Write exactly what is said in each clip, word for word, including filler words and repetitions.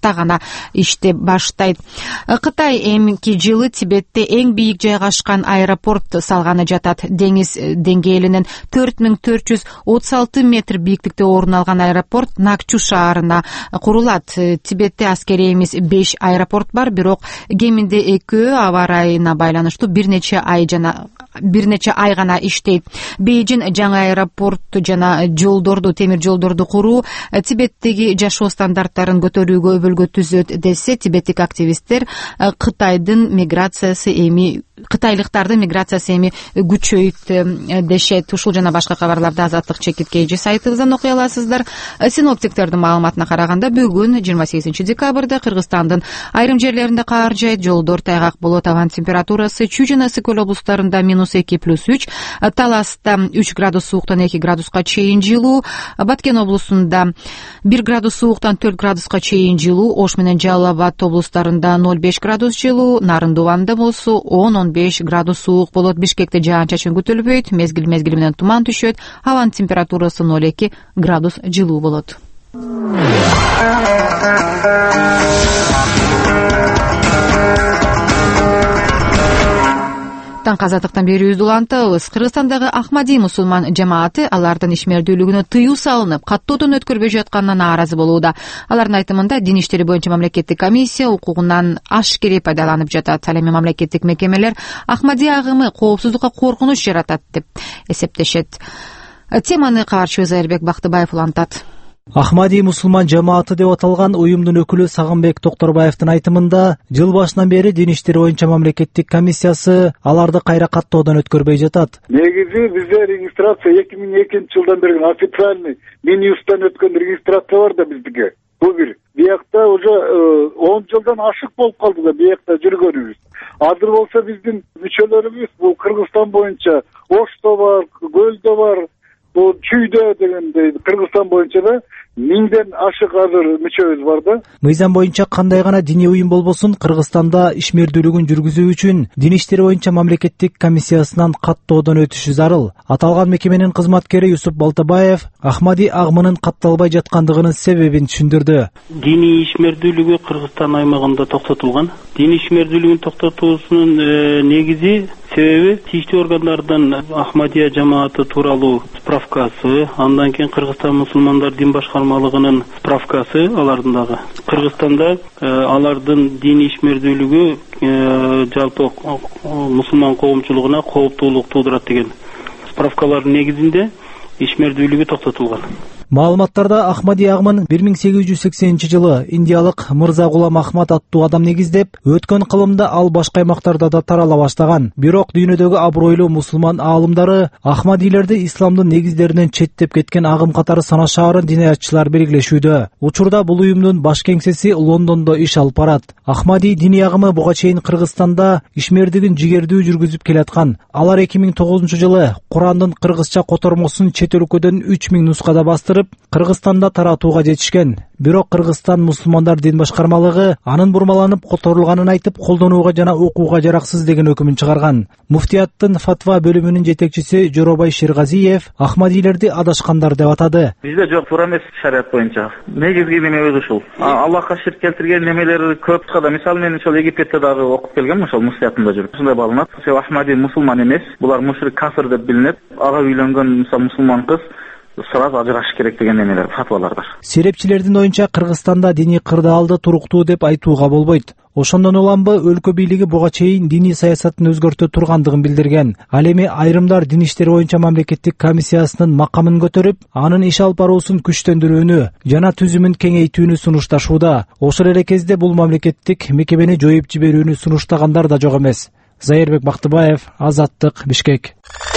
марта гана иштеп баштайт. Кытай эмки жылы Тибетте эң бийик жайгашкан аэропорт салганы жатат. Деңиз деңгээлинен төрт миң төрт жүз отуз алты метр бийиктикте орун алган аэропорт Накчу шаарына курулат. Тибетте аскерий эмес беш аэропорт бар, бирок кеминде экөө аба ырайына байланыштуу бир нече ай жана бир нече ай гана иштейт. Бейжин жаңы аэропортту жана жолдорду, темир жолдорду куруу Тибеттеги жашоо стандарттарын көтөрүүгө өбөлгө түзөт десе, тибеттик активисттер Кытайдын миграциясы эми кытайлыктардын миграциясы эми күчөйт дешет. Ушул жана башка кабарларды Азаттык чекит кж сайтыбыздан окуй аласыздар. Синоптиктердин маалыматына караганда бүгүн жыйырма сегизинчи декабрда Кыргызстандын айрым жерлеринде кар жайт, жолдор тайгак болот. Абан температурасы Чүй жана Сыкөл облустарында минус эки плюс үч, Таласта үч градус сууктан эки градуска чейин жылуу, Баткен облусунда бир градус сууктан төрт градуска чейин жылуу, Ош менен Жалал Абад облустарында ноль беш градус жылуу, Нарындубанда болсо он он беш градус суук болот. Бишкекте жаан-чачын күтүлбөйт, мезгил мезгили менен туман түшөт. Абанын температурасы ноль эки градус жылуу болот. Таңкы азаттыктан берүүбүздү улантабыз. Кыргызстандагы Ахмади мусулман жамааты алардын ишмердүүлүгүнө тыюу салынып, каттоодон өткөрбөй жатканына нааразы болууда. Алардын айтымында дин иштери боюнча мамлекеттик комиссия укугунан ашкере пайдаланып жатат. Ал эми мамлекеттик мекемелер Ахмади агымы коопсуздукка коркунуч жаратат деп эсептешет. Теманы кабарчыбыз Зайырбек Бактыбаев улантат. Ахмади мусулман жамааты деп аталган уюмдун өкүлү Сагынбек Токторбаевдин айтымында, жыл башынан бери дин иштери боюнча мамлекеттик комиссиясы аларды кайра каттоодон өткөрбөй жатат. Негизи бизде регистрация эки миң экинчи жылдан бери официальный Минюстан өткөн регистрация бар да биздики. Бул бир. Биякта уже он жылдан ашык болуп калды да биякта жүргөнүбүз. Азыр болсо биздин мүчөлөрүбүз бул Кыргызстан боюнча Ошто бар, Көлдө бар, бул Чүйдө дегендей Кыргызстан боюнча да миңден ашык азыр мүчөбүз бар да. Мыйзам боюнча кандай гана диний уюм болбосун, Кыргызстанда ишмердүүлүгүн жүргүзүү үчүн дин иштери боюнча мамлекеттик комиссиясынан каттоодон өтүшү зарыл. Аталган мекеменин кызматкери Юсуп Балтабаев Ахмади агымынын катталбай жаткандыгынын себебин түшүндүрдү. Диний ишмердүүлүгү Кыргызстан аймагында токтотулган. Дин ишмердүүлүгүн токтотуусунун негизи себеби тийиштүү органдардын Ахмадия жамааты тууралуу справкасы, андан кийин Кыргызстан мусулмандар дин башкармалыгынын справкасы, алардын дагы Кыргызстанда алардын дин ишмердүүлүгү жалпы мусулман коомчулугуна кооптуулук туудурат деген справкалардын негизинде ишмердүүлүгү токтотулган. Маалыматтарда Ахмади агымын бир миң сегиз жүз сексенинчи жылы индиялык Мырза Гулам Ахмад аттуу адам негиздеп, өткөн кылымда ал башка аймактарда да тарала баштаган. Бирок дүйнөдөгү абройлуу мусулман аалымдары Ахмадилерди исламдын негиздеринен четтеп кеткен агым катары санашаарын диниятчылар белгилешүүдө. Учурда бул уюмдун баш кеңсеси Лондондо иш алып барат. Ахмади диний агымы буга чейин Кыргызстанда ишмердигин жигердүү жүргүзүп келаткан. Алар эки миң тогузунчу жылы Курандын кыргызча котормосун чет өлкөдөн үч миң нускада бастырып, Кыргызстанда таратууга жетишкен. Бирок Кыргызстан мусулмандар дин башкармалыгы анын бурмаланып которулганын айтып, колдонууга жана окууга жараксыз деген өкүмүн чыгарган. Муфтияттын фатва бөлүмүнүн жетекчиси Жоробай Ширгазиев Ахмадилерди адашкандар деп атады. Бизде жок, туура эмес шарият боюнча. Негизги неме өзү ушул. Аллахка ширк келтирген немелер көп када. Мисалы мен ошол Египетте дагы окуп келгем, ошол муфтиятында жүрүп. Ушундай балынат. Ошо Ахмади мусулман эмес, булар мушрик, кафир деп билинет. Ага үйлөнгөн мисалы мусулман кыз сразу ажырашыш керек деген немелер, фатвалар бар. Серепчилердин оюнча Кыргызстанда диний кырдаалды туруктуу деп айтууга болбойт. Ошондон уламбы өлкө бийлиги буга чейин диний саясатын өзгөртө тургандыгын билдирген. Ал эми айрымдар дин иштери боюнча мамлекеттик комиссиясынын макамын көтөрүп, анын иш алып баруусун күчтөндүрүүнү жана түзүмүн кеңейтүүнү сунушташууда. Ошол эле кезде бул мамлекеттик мекемени жоюп жиберүүнү сунуштагандар да жок эмес. Зайырбек Бактыбаев, Азаттык, Бишкек.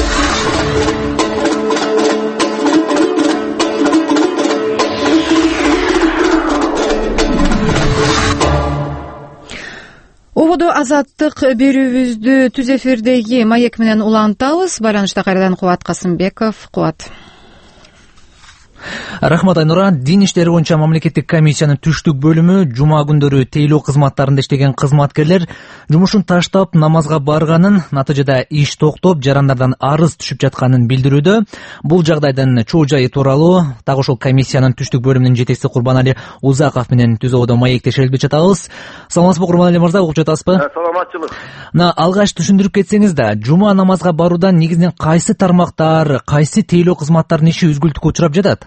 Ободо азаттык берүүбүздү түз эфирдеги маек менен улантабыз. Байланышта кайрадан Кубат Касымбеков. Кубат. Рахмат, Айнура. Дин иштери боюнча мамлекеттик комиссиянын түштүк бөлүмү жума күндөрү тейлөө кызматтарында иштеген кызматкерлер жумушун таштап намазга барганын, натыйжада иш токтоп, жарандардан арыз түшүп жатканын билдирүүдө. Бул жагдайдын чоо жайы тууралуу так ошол комиссиянын түштүк бөлүмүнүн жетекчиси Курбанали Узаков менен түзөөдө маектешелип жатабыз. Саламатсызбы Курбанали мырза, угуп жатасызбы? Саламатчылык. На алгач түшүндүрүп кетсеңиз да, жума намазга баруудан негизинен кайсы тармактар, кайсы тейлөө кызматтарынын иши үзгүлтүккө учурап жатат?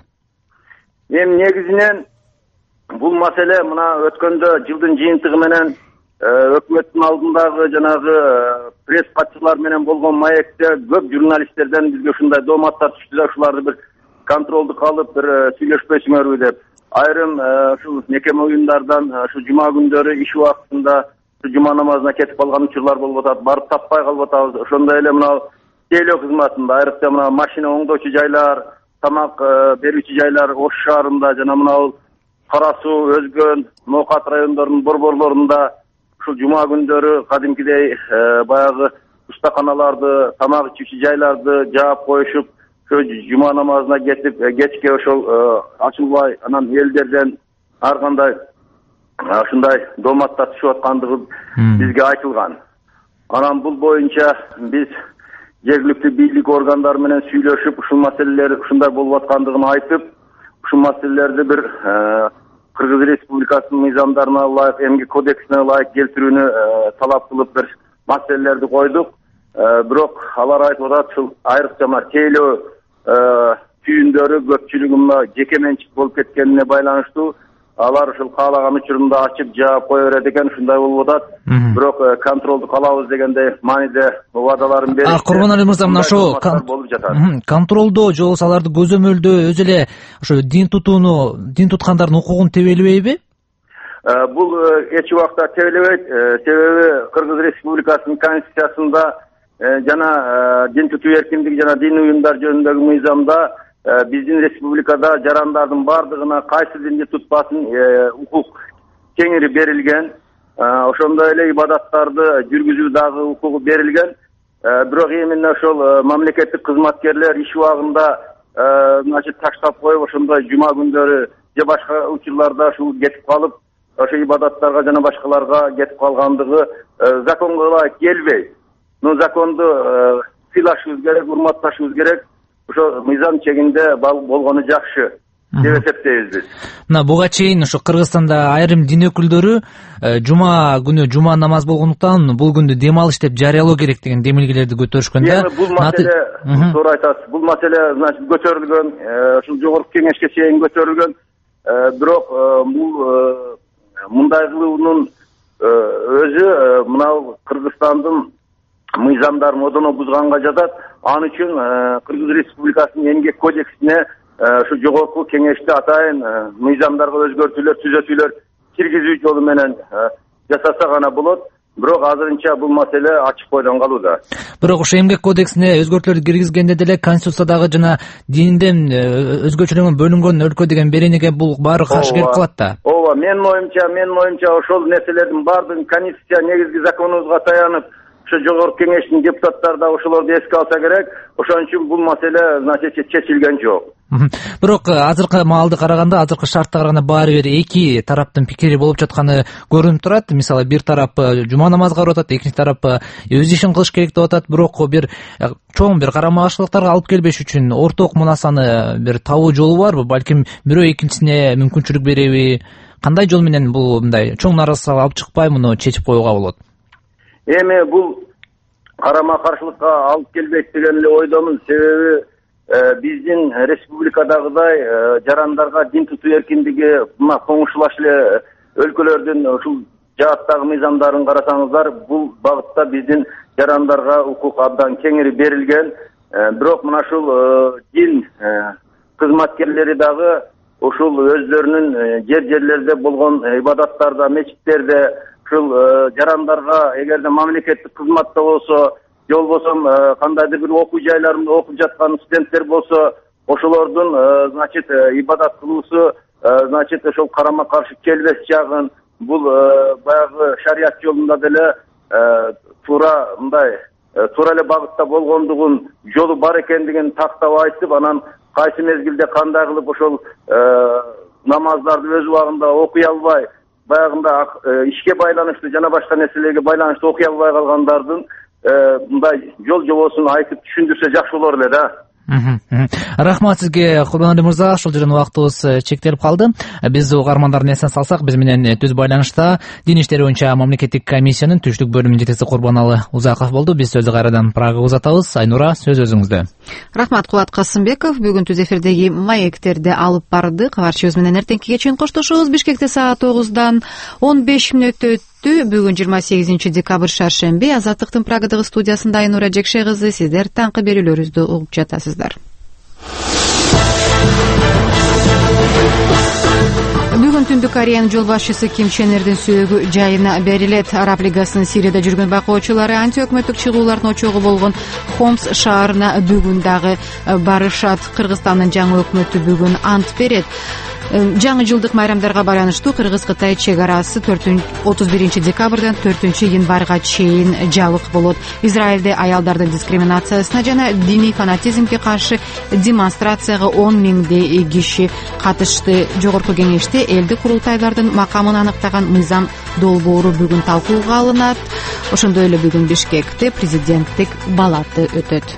Эми негизинен бул маселе мына өткөндө жылдын жыйынтыгы менен өкмөттүн алдындагы жанагы пресс катчылар менен болгон маекте көп журналисттерден бизге ушундай дооматтар түштү да, ушуларды бир контролдук алып, бир сүйлөшпөсүңөрбү деп. Айрым ушул мекеме уюмдардан ушу жума күндөрү иш убактында жума намазына кетип калган учурлар болуп атат, барып таппай калып атабыз. Ошондой эле мына тейлөө кызматында айрыкча мына машина оңдоочу жайлар, тамак берүүчү жайлар Ош шаарында жана мына Кара Суу, Өзгөн, Ноокат райондорунун борборлорунда ушул жума күндөрү кадимкидей баягы устаканаларды, тамак ичүүчү жайларды жаап коюшуп, ошо жума намазына кетип, кечке ошол ачылбай, анан элдерден ар кандай ушундай дооматтар түшүп аткандыгы бизге айтылган. Анан бул боюнча биз жергиликтүү бийлик органдары менен сүйлөшүп, ушул маселелер ушундай болуп аткандыгын айтып, ушул маселелерди бир Кыргыз Республикасынын мыйзамдарына ылайык, эмгек кодексине ылайык келтирүүнү талап кылып бир маселелерди койдук. Бирок алар айтып атат, ушул айрыкча тейлөө түйүндөрү көпчүлүгү жеке менчик болуп кеткенине байланыштуу алар ушул каалаган учурунда ачып жаап кое берет экен, ушундай болуп атат. Бирок контролду калабыз дегендей мааниде убадаларын беришти. А Курбанали мырза, мына ошо контролдоо же болбосо аларды көзөмөлдөө өзү эле ошо дин тутууну, дин туткандардын укугун тебелебейби? Бул эч убакта тебелебейт. Себеби Кыргыз Республикасынын конституциясында жана дин тутуу эркиндиги жана дин уюмдар жөнүндөгү мыйзамда биздин республикада жарандардын бардыгына кайсы динди тутпасын укук кеңири берилген. Ошондой эле ибадаттарды жүргүзүү дагы укугу берилген. Бирок эмне ошол мамлекеттик кызматкерлер иш убагында значит таштап коюп, ошондой жума күндөрү же башка учурларда ушул кетип калып, ошо ибадаттарга жана башкаларга кетип калгандыгы законго ылайык келбейт. Ну законду сыйлашыбыз керек, урматташыбыз керек. Ошо мыйзам чегинде болгону жакшы деп эсептейбиз биз. Мына буга чейин ошо Кыргызстанда айрым дин өкүлдөрү жума күнү жума намаз болгондуктан бул күндү дем алыш деп жарыялоо керек деген демилгелерди көтөрүшкөн да. Эми бул маселе, туура айтасыз, бул маселе значит көтөрүлгөн, ушул жогорку кеңешке чейин көтөрүлгөн. Бирок бул мындай кылуунун өзү мына Кыргызстандын мыйзамдарын одоно бузганга жатат. Ал үчүн Кыргыз Республикасынын эмгек кодексине ушу жогорку кеңеште атайын мыйзамдарга өзгөртүүлөр, түзөтүүлөр киргизүү жолу менен жасаса гана болот. Бирок азырынча бул маселе ачык бойдон калууда. Бирок ошо эмгек кодексине өзгөртүүлөрдү киргизгенде деле Конституциядагы жана динден өзгөчөлөнгөн бөлүнгөн өлкө деген беренеге бул баары каршы келип калат да. Ооба, менин оюмча, менин оюмча ошол нерселердин баардыгын Конституция негизги законубузга таянып, ошо жогорку кеңештин депутаттары да ошолорду эске алса керек. Ошон үчүн бул маселе значит чечилген жок. Бирок азыркы маалды караганда, азыркы шартта караганда баары бир эки тараптын пикири болуп жатканы көрүнүп турат. Мисалы бир тарап жума намазга барып атат, экинчи тарап өз ишин кылыш керек деп атат. Бирок бир чоң бир карама-каршылыктарга алып келбеш үчүн орток мунасаны бир табуу жолу барбы? Балким бирөө экинчисине мүмкүнчүлүк береби? Кандай жол менен бул мындай чоң наразычылыкка алып чыкпай муну чечип коюуга болот? Эми бул карама-каршылыкка алып келбейт деген эле ойдомун. Себеби биздин республикадагыдай жарандарга дин тутуу эркиндиги мына коңшулаш эле өлкөлөрдүн ушул жааттагы мыйзамдарын карасаңыздар, бул багытта биздин жарандарга укук абдан кеңири берилген. Бирок мына ушул дин кызматкерлери дагы ушул өздөрүнүн жер-жерлерде болгон ибадаттарда, мечиттерде ушул жарандарга эгерде мамлекеттик кызматта болсо, же болбосо кандайдыр бир окуу жайларында окуп жаткан студенттер болсо, ошолордун значит ибадат кылуусу значит ошол карама-каршы келбес жагын, бул баягы шарият жолунда деле туура мындай туура эле багытта болгондугун, жолу бар экендигин тактап айтып, анан кайсы мезгилде кандай кылып ошол намаздарды өз убагында окуй албай, баягында ишке байланыштуу жана башка нерселерге байланыштуу окуй албай калгандардын мындай жол жобосун айтып түшүндүрсө жакшы болор эле да. Рахмат сизге Курбанали мырза, ушул жерден убактыбыз чектелип калды. Биз угармандардын эсине салсак, биз менен түз байланышта Дин иштери боюнча мамлекеттик комиссиянын түштүк бөлүмүнүн жетекчиси Курбанали Узаков болду. Биз сөздү кайрадан Прагага узатабыз. Айнура, сөз өзүңүздө. Рахмат Кубат Касымбеков. Бүгүн түз эфирдеги маектерди алып бардык. Кабарчыбыз менен эртеңкиге чейин коштошобуз. Бишкекте саат тогуздан он беш мүнөт өттү. Бүгүн жыйырма сегизинчи декабрь шаршемби. Азаттыктын Прагадагы студиясында Айнура Жекше кызы, сиздер таңкы берүүлөрүбүздү угуп жатасыздар. Бүгүн Түндүк Кореянын жол башчысы Ким Чен Ирдин сөөгү жайына берилет. Араб лигасынын Сирияда жүргөн байкоочулары антиөкмөттүк чыгуулардын очогу болгон Хомс шаарына бүгүн дагы барышат. Кыргызстандын жаңы өкмөтү бүгүн ант берет. Жаңы жылдык майрамдарга байланыштуу Кыргыз-Кытай чек арасы отуз биринчи декабрдан төртүнчү январга чейин жабык болот. Израилде аялдардын дискриминациясына жана диний фанатизмге каршы демонстрацияга он миңдей киши катышты. Жогорку кеңеште элдик курултайлардын макамын аныктаган мыйзам долбоору бүгүн талкууга алынат. Ошондой эле бүгүн Бишкекте президенттик балаты өтөт.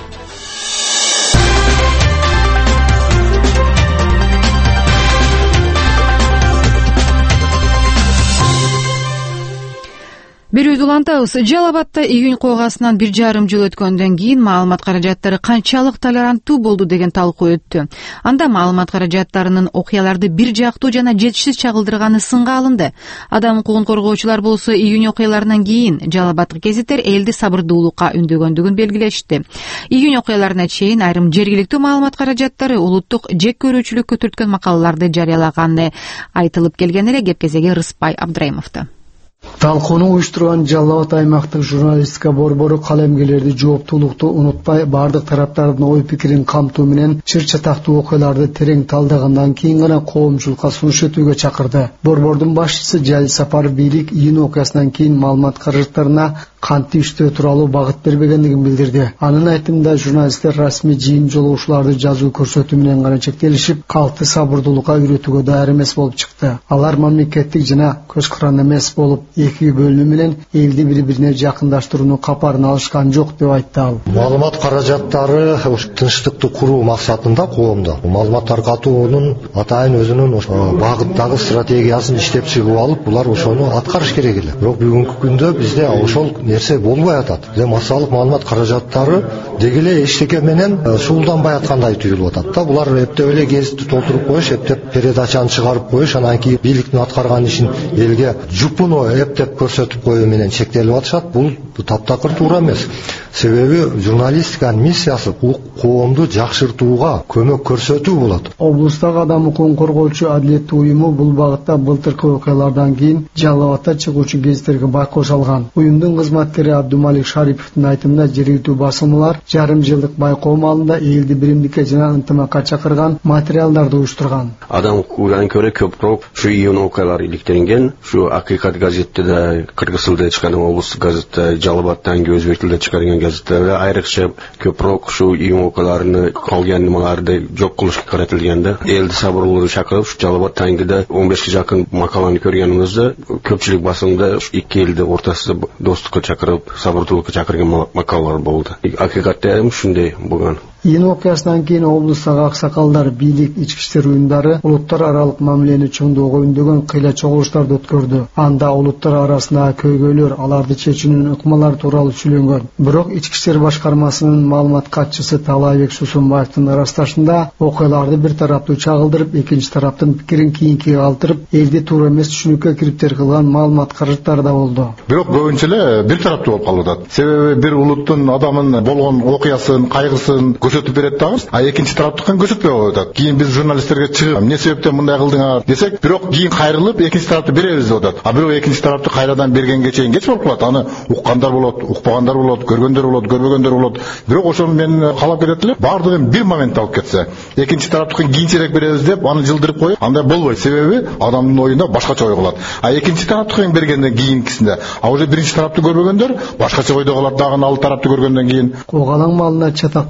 Берүүбүздү улантабыз. Жалал Абадта июнь коогасынан бир жарым жыл өткөндөн кийин маалымат каражаттары канчалык толеранттуу болду деген талкуу өттү. Анда маалымат каражаттарынын окуяларды бир жактуу жана жетишсиз чагылдырганы сынга алынды. Адам укугун коргоочулар болсо июнь окуяларынан кийин Жалал Абадтык гезиттер элди сабырдуулукка үндөгөндүгүн белгилешти. Июнь окуяларына чейин айрым жергиликтүү маалымат каражаттары улуттук жек көрүүчүлүккө түрткөн макалаларды жарыялаганы айтылып келген эле. Кепкезеге Рыспай Абдрайымовду. Талкууну уюштурган Жалал Абад аймактык журналистика борбору калемгерлерди жооптуулукту унутпай бардык тараптардын ой пикирин камтуу менен чыр чатактуу окуяларды терең талдагандан кийин гана коомчулукка сунуш этүүгө чакырды. Борбордун башчысы Жалил Сапаров бийлик июнь окуясынан кийин маалымат каражаттарына кантип иштөө тууралуу багыт бербегендигин билдирди. Анын айтымында журналисттер расмий жыйын жолоочуларды жазуу көрсөтүү менен гана чектелишип, калкты сабырдуулукка үйрөтүүгө даяр эмес болуп чыкты. Алар мамлекеттик жана көз кыран эмес болуп эки бөлүнүү менен элди бири-бирине жакындаштырууну капарын алышкан жок деп айтты ал. Маалымат каражаттары тынчтыкты куруу максатында коомдо маалымат таркатуунун атайын өзүнүн багыттагы стратегиясын иштеп чыгып алып, булар ошону аткарыш керек эле. Бирок бүгүнкү күндө бизде ошол нерсе болбой атат. Массалык маалымат каражаттары дегеле эчтеке менен шуулданбай аткандай түйүлүп атат да. Булар эптеп эле гезитти толтуруп коюш, эптеп передачаны чыгарып коюш, анан кийин бийликтин аткарган ишин элге жупуну эптеп көрсөтүп коюу менен чектелип атышат. Бул таптакыр туура эмес. Себеби журналистиканын миссиясы коомду жакшыртууга көмөк көрсөтүү болот. Облустагы адам укугун коргоочу Адилеттүү уюму бул багытта былтыркы окуялардан кийин Жалал Абадта чыгуучу гезиттерге байкоо салган. Уюмдун кызматкери Абдумалик Шариповдун айтымында жергиликтүү басылмалар жарым жылдык байкоо маалында элди биримдикке жана ынтымакка чакырган материалдарды уюштурган. Адам укугунан көрө көпүрөөк ушу июнь окуялары иликтенген. Ушу Акыйкат газетте, кыргыз тилинде чыккан облустук газетте, Жалал Абадтан кийин өзбек тилинде чыккан газеттерде айрыкча көпүрөөк ушу июнь окуяларыны калган немаларды жок кылышка каратылганда элди сабырлуулукка чакырып, ушу Жалал Абад тайындыда он бешке жакын макаланы көргөнүбүздө көпчүлүк басымда эки элди ортосунда достукка чакырып, сабырдуулукка чакырган макалалар болду. Акыйкатта ушундай болгон. Июнь окуясынан кийин облустагы аксакалдар, бийлик, ички иштер уюмдары улуттар аралык мамилени чоңдоого үндөгөн кыйла чогулуштарды өткөрдү. Анда улуттар арасындагы көйгөйлөр, аларды чечүүнүн ыкмалары тууралуу сүйлөнгөн. Бирок ички иштер башкармасынын маалымат катчысы Талайбек Сусунбаевдин ырасташында окуяларды бир тараптуу чагылдырып, экинчи тараптын пикирин кийинкиге калтырып, элди туура эмес түшүнүккө кириптер кылган маалымат каражаттары да болду. Бирок көбүнчө эле бир тараптуу болуп калып атат. Себеби бир улуттун адамын болгон окуясын, кайгысын көрсөтүп берет дагы, а экинчи тараптыкын көрсөтпөй коюп атат. Кийин биз журналисттерге чыгып, эмне себептен мындай кылдыңар десек, бирок кийин кайрылып экинчи тарапты беребиз деп атат. А бирок экинчи тарапты кайрадан бергенге чейин кеч болуп калат. Аны уккандар болот, укпагандар болот, көргөндөр болот, көрбөгөндөр болот. Бирок ошону мен каалап кетет эле, бардыгын бир момент алып кетсе, экинчи тараптыкын кийинчерээк беребиз деп аны жылдырып коюп, андай болбойт. Себеби адамдын оюнда башкача ой калат. А экинчи тараптыкын бергенден кийинкисинде, а уже биринчи тарапты көрбөгөндөр башкача ойдо калат, дагы ал тарапты көргөндөн кийин. Когалаң малына чатакташкан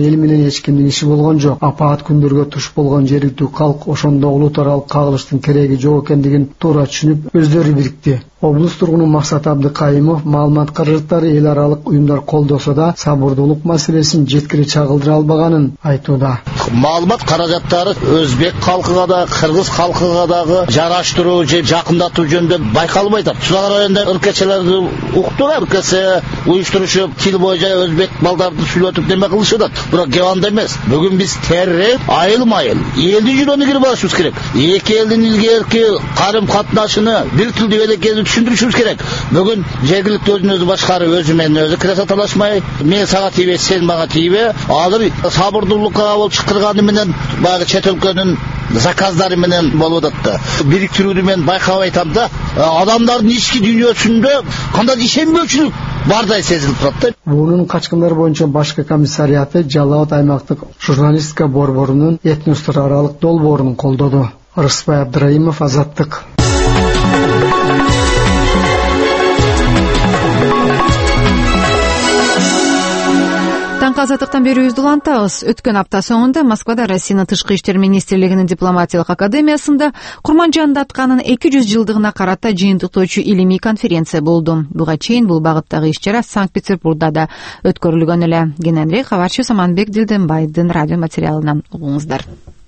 эл менен эч кимдин иши болгон жок. Апаат күндөргө туш болгон жергиликтүү калк ошондо улут аралык кагылыштын кереги жок экендигин туура түшүнүп өздөрү бирикти. Облус тургуну Максат Абдыкайымов маалымат каражаттары эл аралык уюмдар колдосо да сабырдуулук маселесин жеткире чагылдыра албаганын айтууда. Маалымат каражаттары өзбек калкыга да, кыргыз калкыга дагы жараштыруу же жакындатуу жөнүндө байкалбай атат. Чулак районунда ыркечелерди уктура, ыркесе уюштурушуп, тил боюнча өзбек балдарды сүйлөтүп неме кылышат. Бирок кеп анда эмес. Бүгүн биз терреп, айыл-майыл элди жүрөнү кирип алышыбыз керек. Эки элдин илгерки карым-катнашыны бир тилде элеккени түшүндүрүшүбүз керек. Бүгүн жергиликтүү өзүн өзү башкарып, өзү менен өзү киресе талашмай, мен сага тийбе, сен мага тийбе. Азыр сабырдуулукка болуп чакырганы менен баягы чет өлкөнүн заказдары менен болуп атат. Бириктирүүнү мен байкап айтам да, адамдардын ички дүйнөсүндө кандай ишенбөөчүлүк бардай сезилип турат. Буунун качкындар боюнча башкы комиссариаты Жалал Абад аймактык журналистика борборунун этностор аралык долбоорун колдоду. Рыспай Абдыраимов, Азаттык. Таңкы азаттыктан берүүбүздү улантабыз. Өткөн апта соңунда Москвада Россиянын Тышкы иштер министрлигинин дипломатиялык академиясында Курманжан Датканын эки жүз жылдыгына карата жыйынтыктоочу илимий конференция болду. Буга чейин бул багыттагы иш-чара Санкт-Петербургда да өткөрүлгөн эле. Кененирээк кабарчы Саманбек Дилденбайдын радио материалынан угуңуздар.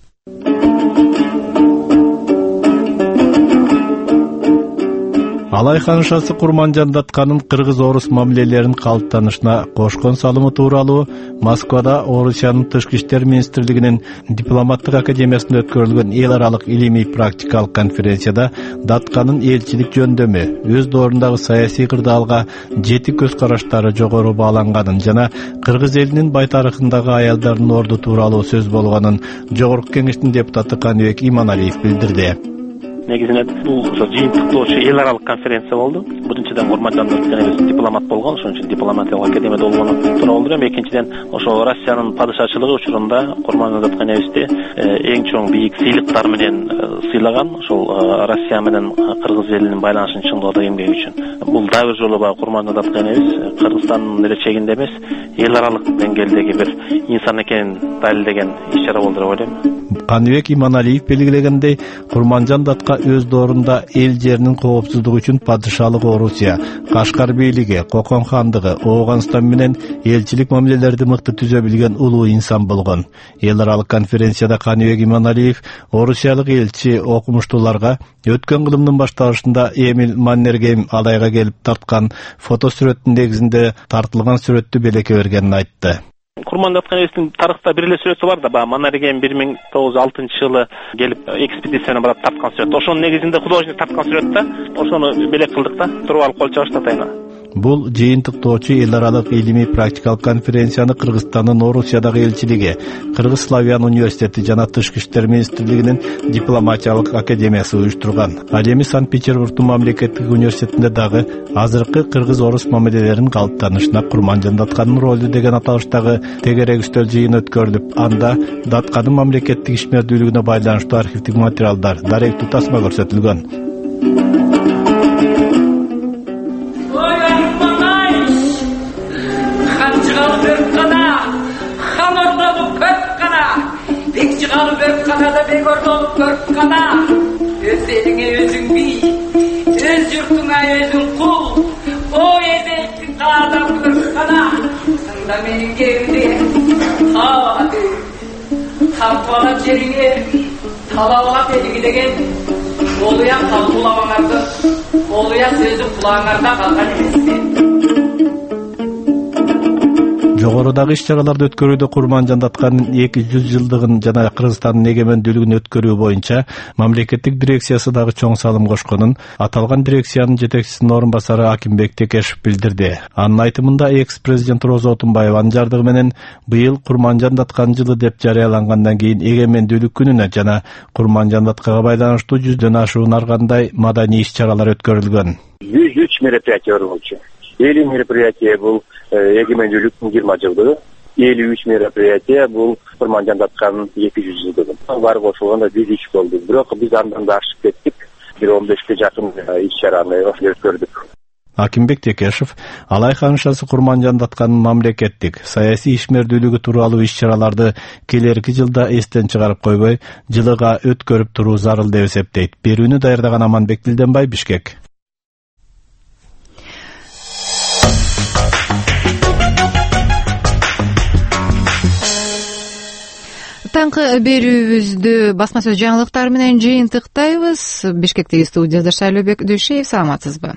Алай ханышасы Курманжан Датканын кыргыз-орус мамилелеринин калыптанышына кошкон салымы тууралуу Москвада Орусиянын Тышкы иштер министрлигинин дипломаттык академиясында өткөрүлгөн эл аралык илимий практикалык конференцияда Датканын элчилик жөндөмү, өз доорундагы саясий кырдаалга жети көз караштары жогору бааланганын жана кыргыз элинин бай тарыхындагы аялдардын орду тууралуу сөз болгонун Жогорку Кеңештин депутаты Каныбек Иманалиев билдирди. Негизинен бул ошо жыйынтыктоочу эл аралык конференция болду. Биринчиден Курманжан Даткан дипломат болгон, ошон үчүн дипломатиялык академияда болгону туура болду. Эми экинчиден ошо Россиянын падышачылыгы учурунда Курманжан Даткан эбизди эң чоң бийик сыйлыктар менен сыйлаган. Ошол Россия менен кыргыз элинин байланышын чыңдоодо эмгеги үчүн. Бул дагы бир жолу баягы Курманжан Даткан эбиз Кыргызстандын эле чегинде эмес, эл аралык деңгээлдеги бир инсан экенин далилдеген иш-чара болду деп ойлойм. Каныбек Иманалиев белгилегендей, Курманжан Датка өз доорунда эл жеринин коопсуздугу үчүн падышалык Орусия, Кашкар бийлиги, Кокон хандыгы, Ооганстан менен элчилик мамилелерди мыкты түзө билген улуу инсан болгон. Эл аралык конференцияда Каныбек Иманалиев орусиялык элчи окумуштууларга өткөн кылымдын башталышында Эмил Маннергейм алайга келип тарткан фото сүрөттүн негизинде тартылган сүрөттү белекке бергенин айтты. Курман Даткан эбиздин тарыхта бир эле сүрөтү бар да, баягы Маннергейм бир миң тогуз жүз алтынчы жылы келип экспедицияны барып тарткан сүрөт. Ошонун негизинде художник тарткан сүрөт да, ошону белек кылдык да, туруп алып кол чабыштык атайын. Бул жыйынтыктоочу эл аралык илимий практикалык конференцияны Кыргызстандын Орусиядагы элчилиги, Кыргыз Славян университети жана Тышкы иштер министрлигинин дипломатиялык академиясы уюштурган. Ал эми Санкт-Петербургдун мамлекеттик университетинде дагы азыркы кыргыз-орус мамилелеринин калыптанышына Курманжан Датканын ролу деген аталыштагы тегерек үстөл жыйын өткөрүлүп, анда Датканын мамлекеттик ишмердүүлүгүнө байланыштуу архивдик материалдар, даректүү тасма көрсөтүлгөн. Өз элиңе өзүң бий, өз журтуңа өзүң кул, о эбектин каада кыркана, сында менин кегимди каады, тапалап жериңе, талалап элиги деген, олуя калкулабаңарды, олуя сөзү кулаңарда калган эмеспи. Жогорудагы иш-чараларды өткөрүүдө Курманжан Датканын эки жүз жылдыгын жана Кыргызстандын эгемендүүлүгүн өткөрүү боюнча мамлекеттик дирекциясы дагы чоң салым кошконун аталган дирекциянын жетекчисинин орун басары Акимбек Текешев билдирди. Анын айтымында экс-президент Роза Отунбаеванын жардыгы менен быйыл Курманжан Даткан жылы деп жарыялангандан кийин эгемендүүлүк күнүнө жана Курманжан Даткага байланыштуу жүздөн ашуун ар кандай маданий иш-чаралар өткөрүлгөн. жүз үч мероприятие болчу. элүү мероприятие бул эгемендүүлүктүн жыйырма жылдыгы, элүү үч мероприятие бул Курманжан Датканын эки жүз жылдыгы. Баары кошулганда жүз үч болду. Бирок биз андан да ашып кеттик. бир он бешке жакын иш-чараны өткөрдүк. Акимбек Текешев Алай ханышасы курманжандаткан мамлекеттик саясий ишмердүүлүгү тууралуу иш-чараларды келерки жылда эстен чыгарып койбой, жылыга өткөрүп туруу зарыл деп эсептейт. Берүүнү даярдаган Аманбек Дилденбай, Бишкек. Таңкы берүүбүздү басма сөз жаңылыктар менен жыйынтыктайбыз. Бишкектеги студияда Шайлообек Дүйшеев, саламатсызбы?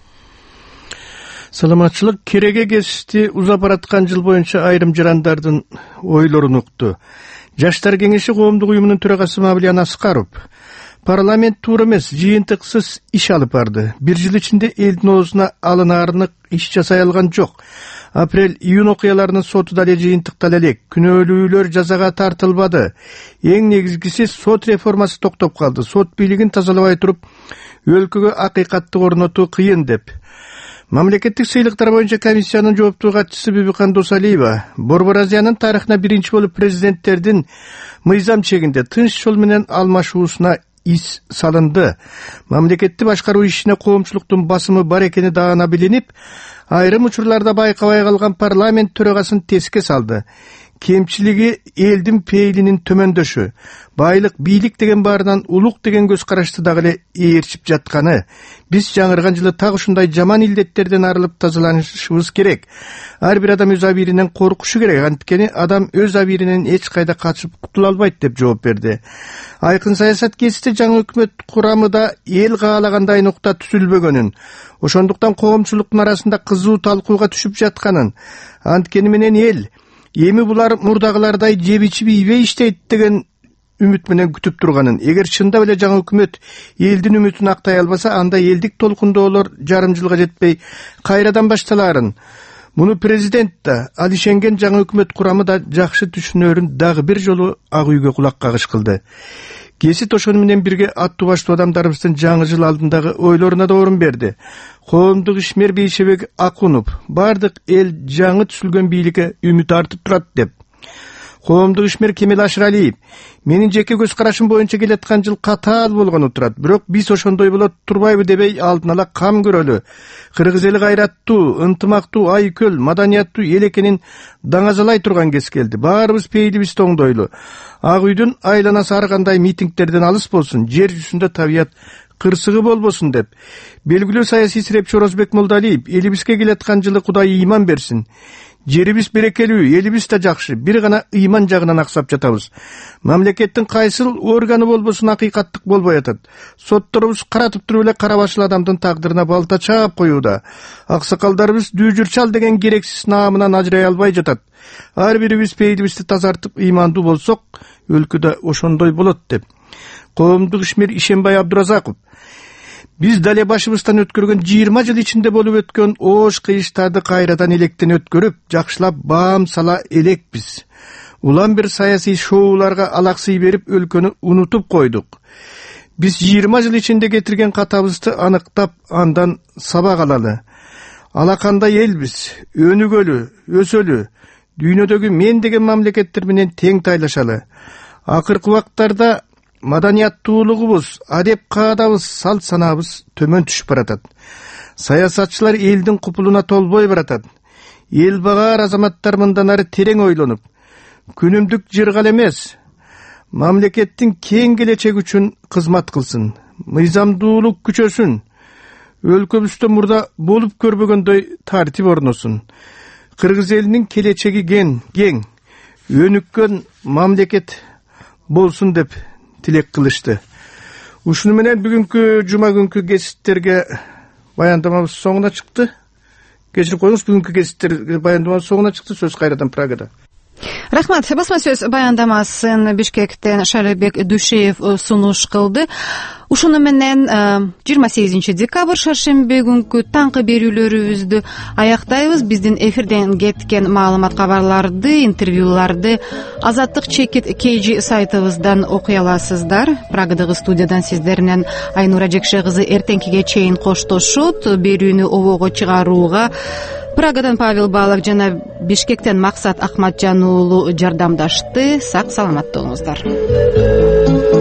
Саламатчылык. Кереге кесишти узап бараткан жыл боюнча айрым жарандардын ойлорун укту. Жаштар кеңеши коомдук уюмунун төрагасы Мавлиян Аскаров парламент туура эмес, жыйынтыксыз иш алып барды. Бир жыл ичинде элдин оозуна алынаарлык иш жасай алган жок. Апрель-июнь окуяларынын соту дале жыйынтыктала элек. Күнөөлүүлөр жазага тартылбады. Эң негизгиси сот реформасы токтоп калды. Сот бийлигин тазалабай туруп, өлкөгө акыйкатты орнотуу кыйын деп. Мамлекеттик сыйлыктар боюнча комиссиянын жооптуу катчысы Бибикан Досалиева Борбор Азиянын тарыхына биринчи болуп президенттердин мыйзам чегинде тынч жол менен алмашуусуна ис салынды. Мамлекетти башкаруу ишине коомчулуктун басымы бар экени даана билинип, айрым учурларда байкабай калган парламент төрагасын теске салды. Кемчилиги элдин пейилинин төмөндөшү, байлык, бийлик деген баарынан улук деген көз карашты дагы эле ээрчип жатканы. Биз жаңырган жылы так ушундай жаман илдеттерден арылып тазаланышыбыз керек. Ар бир адам өз абийиринен коркушу керек. Анткени адам өз абийиринен эч кайда качып кутула албайт деп жооп берди. Айкын саясат кесте жаңы өкмөт курамында эл каалагандай нукта түзүлбөгөнүн, ошондуктан коомчулуктун арасында кызуу талкууга түшүп жатканын, анткени менен эл эми булар мурдагылардай жеп ичип ийбей иштейт деген үмүт менен күтүп турганын, эгер чында эле жаңы өкмөт элдин үмүтүн актай албаса, анда элдик толкундоолор жарым жылга жетпей кайрадан башталаарын. Муну президент да, ал ишенген жаңы өкмөт курамы да жакшы түшүнөрүн дагы бир жолу Ак үйгө кулак кагыш кылды. Кесит ошону менен бирге аттуу баштуу адамдарыбыздын жаңы жыл алдындагы ойлоруна да орун берди. Коомдук ишмер Бейшебек Акунов бардык эл жаңы түзүлгөн бийликке үмүт артып турат деп. Коомдук ишмер Кемел Ашыралиев менин жеке көз карашым боюнча келаткан жыл катаал болгону турат. Бирок биз ошондой болот турбайбы дебей алдын ала кам көрөлү. Кыргыз эли гайраттуу, ынтымактуу, айкөл, маданияттуу эл экенин даңазалай турган кез келди. Баарыбыз пейилибизди оңдойлу. Ак үйдүн айланасы ар кандай митингтерден алыс болсун, жер жүзүндө табият кырсыгы болбосун деп. Белгилүү саясий серепчи Орозбек Молдалиев элибизге келаткан жылы Кудай ыйман берсин. Жерибиз берекелүү, элибиз да жакшы, бир гана ыйман жагынан аксап жатабыз. Мамлекеттин кайсыл органы болбосун акыйкаттык болбой атат. Сотторубуз каратып туруп эле кара башыл адамдын тагдырына балта чаап коюуда. Аксакалдарыбыз дүүжүрчал деген керексиз наамынан ажырай албай жатат. Ар бирибиз пейилибизди тазартып ыймандуу болсок, өлкөдө ошондой болот деп. Коомдук ишмер Ишенбай Абдуразаков биз дале башыбыздан өткөргөн жыйырма жыл ичинде болуп өткөн оош кыйыштарды кайрадан электен өткөрүп, жакшылап баам сала элекпиз. Улам бир саясий шоуларга алаксый берип өлкөнү унутуп койдук. Биз жыйырма жыл ичинде кетирген катабызды аныктап, андан сабак алалы. Алакандай элбиз, өнүгөлү, өсөлү, дүйнөдөгү мен деген мамлекеттер менен тең тайлашалы. Акыркы убактарда маданияттуулугубуз, адеп каадабыз, салт санаабыз төмөн түшүп баратат. Саясатчылар элдин купулуна толбой баратат. Эл багаар азаматтар мындан ары терең ойлонуп, күнүмдүк жыргал эмес, мамлекеттин кең келечеги үчүн кызмат кылсын, мыйзамдуулук күчөсүн, өлкөбүздө мурда болуп көрбөгөндөй тартип орносун. Кыргыз элинин келечеги кең, кең, өнүккөн мамлекет болсун деп тилек кылышты. Ушуну менен бүгүнкү жума күнкү кесиптерге баяндамабыз соңуна чыкты. Кечирип коюңуз, бүгүнкү кесиптер баяндамабыз соңуна чыкты. Сөз кайрадан Прагада. Рахмат. Басма сөз баяндамасын Бишкектен Шайлообек Дүйшеев сунуш кылды. Ушуну менен жыйырма сегизинчи декабрь шаршемби күнкү таңкы берүүлөрүбүздү аяктайбыз. Биздин эфирден кеткен маалымат, кабарларды, интервьюларды Азаттык чекит кей жи сайтыбыздан окуй аласыздар. Прагадагы студиядан сиздеринен Айнура Жекше кызы эртеңкиге чейин коштошот. Берүүнү обого чыгарууга Прагадан Павел Балов жана Бишкектен Максат Ахматжан уулу жардамдашты. Сак саламаттуулуңуздар.